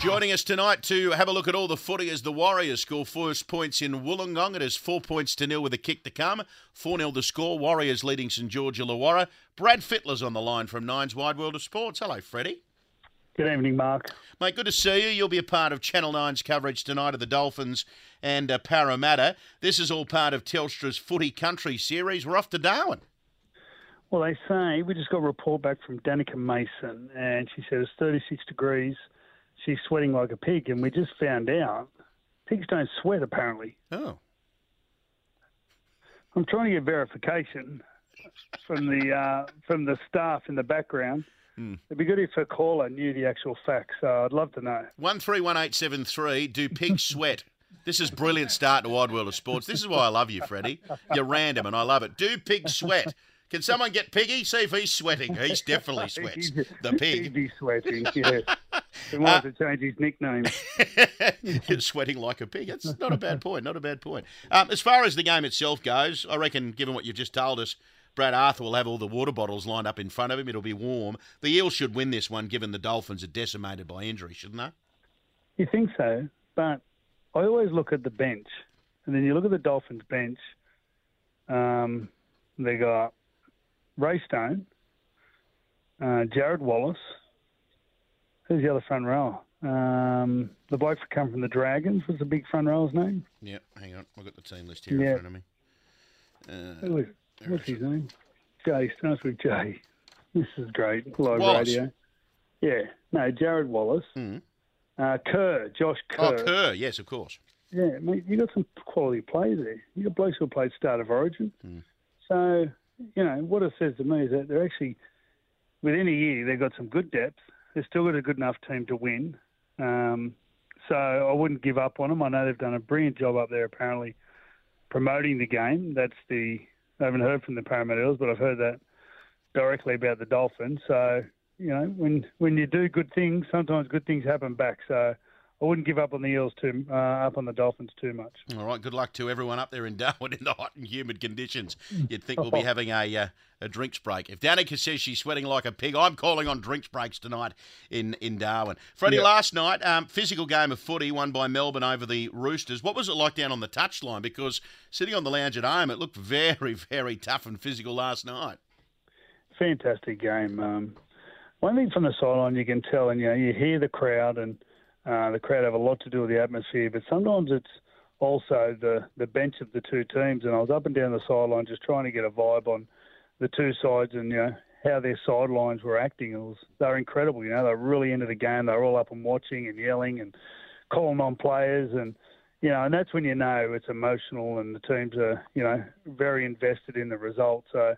Joining us tonight to have a look at all the footy as the Warriors score first points in Wollongong. It is 4-0 with a kick to come. 4-0 the score. Warriors leading St George Illawarra. Brad Fittler's on the line from Nine's Wide World of Sports. Hello, Freddie. Good evening, Mark. Mate, good to see you. You'll be a part of Channel 9's coverage tonight of the Dolphins and Parramatta. This is all part of Telstra's Footy Country series. We're off to Darwin. Well, they say, we just got a report back from Danica Mason, and she said it's 36 degrees. She's sweating like a pig, and we just found out pigs don't sweat, apparently. Oh. I'm trying to get verification from the staff in the background. It'd be good if a caller knew the actual facts, so I'd love to know. 131873, do pigs sweat? This is brilliant start to Wide World of Sports. This is why I love you, Freddie. You're random, and I love it. Do pigs sweat? Can someone get Piggy? See if he's sweating. He's definitely sweats. The pig. He'd be sweating, yeah. He wants to change his nickname. Sweating like a pig. That's not a bad point. Not a bad point. As far as the game itself goes, I reckon, given what you've just told us, Brad Arthur will have all the water bottles lined up in front of him. It'll be warm. The Eels should win this one, given the Dolphins are decimated by injury, shouldn't they? You think so? But I always look at the bench, and then you look at the Dolphins bench. They got Ray Stone, Jared Wallace. Who's the other front row? The bloke that come from the Dragons. What's the big front rower's name? Yeah, hang on. I've got the team list here in front of me. What's his name? Jay. Starts with J. This is great. Live Wallace. radio. Yeah. No, Jared Wallace. Kerr. Josh Kerr. Oh, Kerr. Yes, of course. Yeah, mate, you got some quality players there. You got blokes who played Start of Origin. So, you know, what it says to me is that they're actually, within a year, they've got some good depth. They've still got a good enough team to win. So I wouldn't give up on them. I know they've done a brilliant job up there, apparently, promoting the game. I haven't heard from the Parramatta Eels, but I've heard that directly about the Dolphins. So, you know, when you do good things, sometimes good things happen back. So I wouldn't give up on the Eels up on the Dolphins too much. All right, good luck to everyone up there in Darwin in the hot and humid conditions. You'd think we'll be having a drinks break. If Danica says she's sweating like a pig, I'm calling on drinks breaks tonight in Darwin. Freddie, last night, physical game of footy won by Melbourne over the Roosters. What was it like down on the touchline? Because sitting on the lounge at home, it looked very, very tough and physical last night. Fantastic game. One thing from the sideline you can tell, and you hear the crowd, and the crowd have a lot to do with the atmosphere, but sometimes it's also the bench of the two teams. And I was up and down the sideline just trying to get a vibe on the two sides and, how their sidelines were acting. They were incredible, they were really into the game. They were all up and watching and yelling and calling on players. And, and that's when you know it's emotional and the teams are, very invested in the result. So,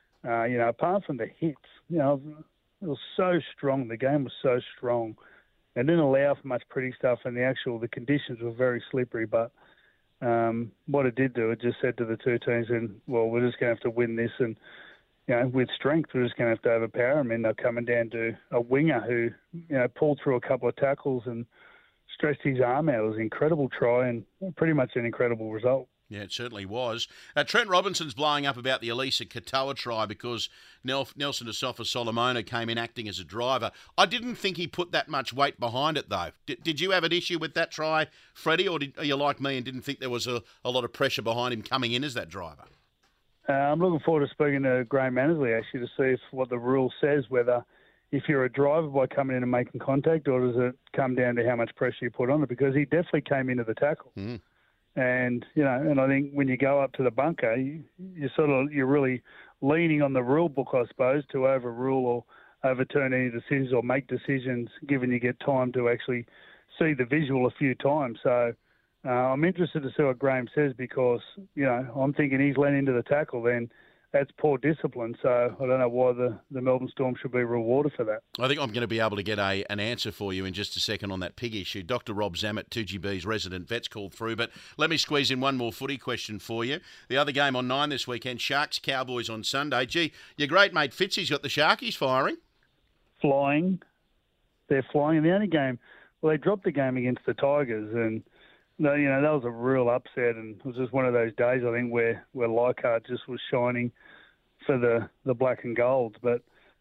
apart from the hits, it was so strong. The game was so strong. It didn't allow for much pretty stuff, and the conditions were very slippery. But what it did do, it just said to the two teams, well, we're just going to have to win this, and with strength, we're just going to have to overpower them. And they're coming down to a winger who, pulled through a couple of tackles and stretched his arm out. It was an incredible try and pretty much an incredible result. Yeah, it certainly was. Trent Robinson's blowing up about the Elisa Katoa try because Nelson Asafa Solomona came in acting as a driver. I didn't think he put that much weight behind it, though. Did you have an issue with that try, Freddie, or are you like me and didn't think there was a lot of pressure behind him coming in as that driver? I'm looking forward to speaking to Graham Annesley, actually, to see what the rule says, whether if you're a driver by coming in and making contact, or does it come down to how much pressure you put on it? Because he definitely came into the tackle. And, and I think when you go up to the bunker, you're really leaning on the rule book, I suppose, to overrule or overturn any decisions or make decisions, given you get time to actually see the visual a few times. So I'm interested to see what Graham says because, I'm thinking he's leaning into the tackle, then that's poor discipline. So I don't know why the Melbourne Storm should be rewarded for that. I think I'm going to be able to get an answer for you in just a second on that pig issue. Dr. Rob Zammit, 2GB's resident vet's called through, but let me squeeze in one more footy question for you. The other game on 9 this weekend, Sharks Cowboys on Sunday. Gee, your great mate Fitzy's got the Sharkies firing. Flying. They're flying. The only game, they dropped the game against the Tigers, and that was a real upset, and it was just one of those days, I think, where Leichhardt just was shining for the black and gold. But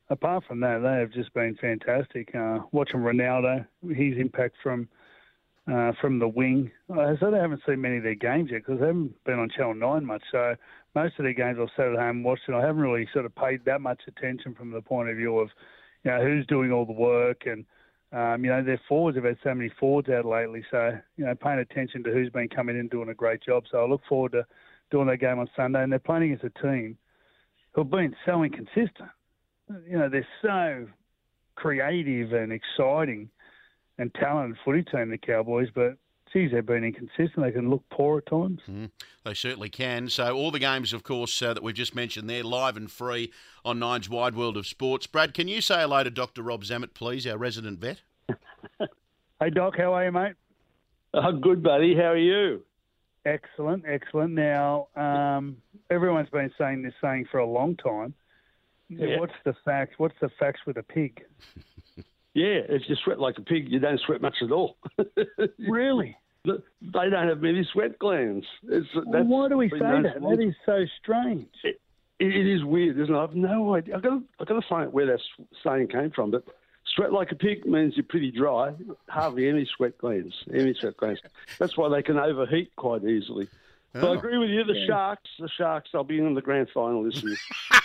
apart from that, they have just been fantastic. Watching Ronaldo, his impact from the wing. I sort of haven't seen many of their games yet because they haven't been on Channel 9 much. So most of their games I've sat at home and watched, and I haven't really sort of paid that much attention from the point of view of, who's doing all the work. And, their forwards have had so many forwards out lately. So, paying attention to who's been coming in doing a great job. So I look forward to doing that game on Sunday. And they're playing against a team who've been so inconsistent. They're so creative and exciting and talented footy team, the Cowboys, but geez, they've been inconsistent. They can look poor at times. They certainly can. So all the games, of course, that we've just mentioned there, live and free on Nine's Wide World of Sports. Brad, can you say hello to Dr. Rob Zammit, please, our resident vet? Hey, Doc, how are you, mate? Good, buddy. How are you? Excellent. Now, everyone's been saying this saying for a long time. Yeah. What's the facts? What's the facts with a pig? Yeah, if you sweat like a pig, you don't sweat much at all. Really? They don't have many sweat glands. Why do we say that? That is so strange. It is weird, isn't it? I've no idea. I've got to find out where that saying came from. But sweat like a pig means you're pretty dry. Hardly any sweat glands. That's why they can overheat quite easily. Oh. But I agree with you. The Sharks. I'll be in the grand final this year.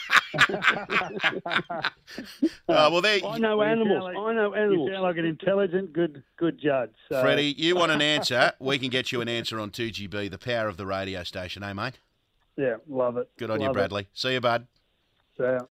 Well, I know animals. You sound like an intelligent, good judge. So. Freddie, you want an answer? We can get you an answer on 2GB, the power of the radio station, eh, mate? Yeah, love it. Good on you, Bradley. See you, bud. See ya.